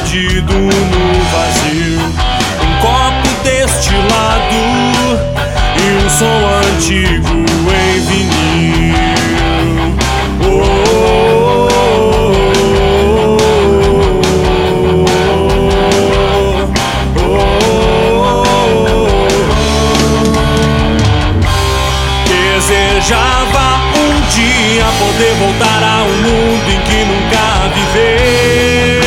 perdido no vazio. Um copo destilado e um som antigo em vinil. Desejava um dia poder voltar a um mundo em que nunca viveu.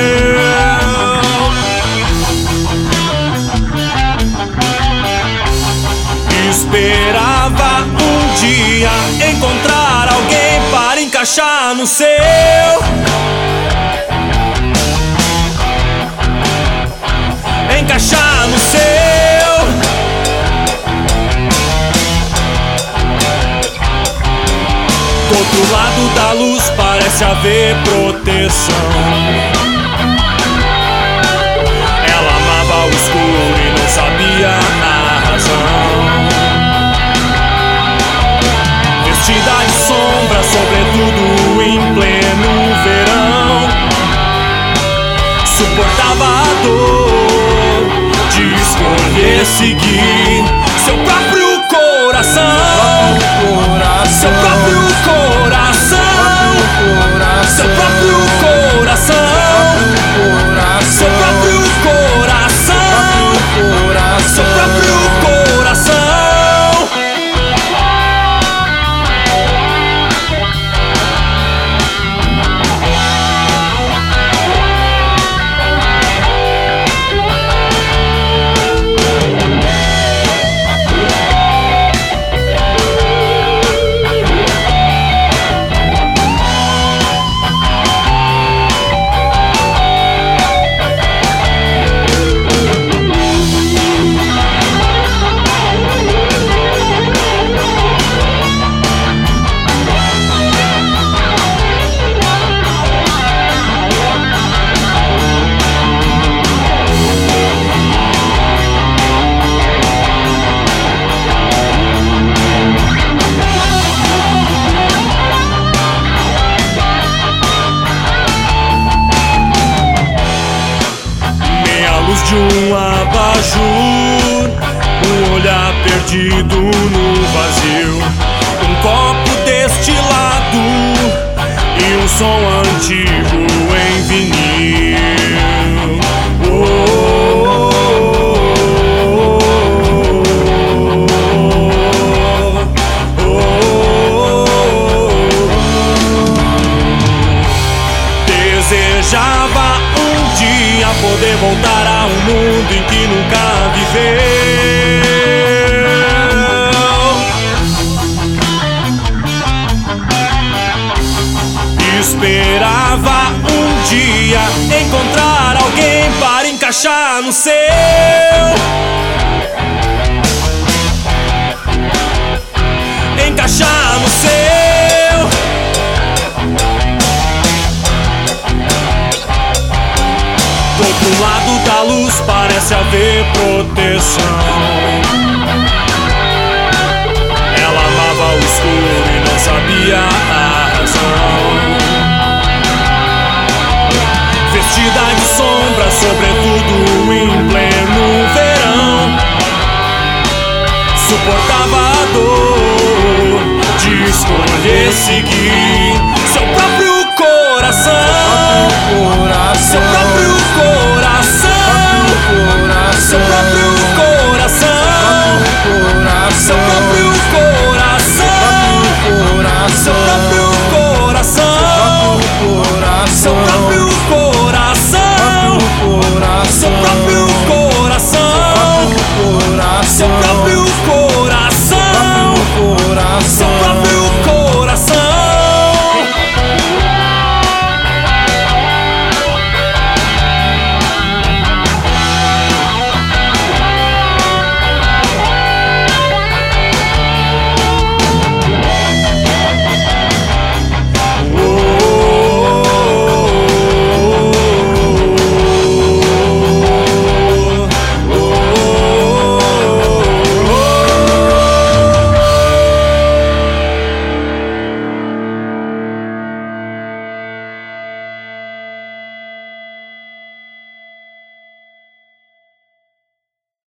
Esperava um dia encontrar alguém para encaixar no seu. Encaixar no seu. Do outro lado da luz parece haver proteção. Ela amava o escuro e não sabia a razão. Vestida de sombra, sobretudo em pleno verão, suportava a dor de escolher seguir seu próprio coração. Seu próprio coração. Seu próprio coração. Seu próprio coração. Seu próprio coração. De um abajur, um olhar perdido no vazio, um copo destilado e um som antigo em vinil. Desejava um dia poder voltar a um mundo em que nunca viveu. Esperava um dia encontrar alguém para encaixar no seu. Encaixar no seu. Do outro lado da luz parece haver proteção. Ela amava o escuro e não sabia a razão. Vestida de sombra, sobretudo em pleno verão, suportava a dor de escolher seguir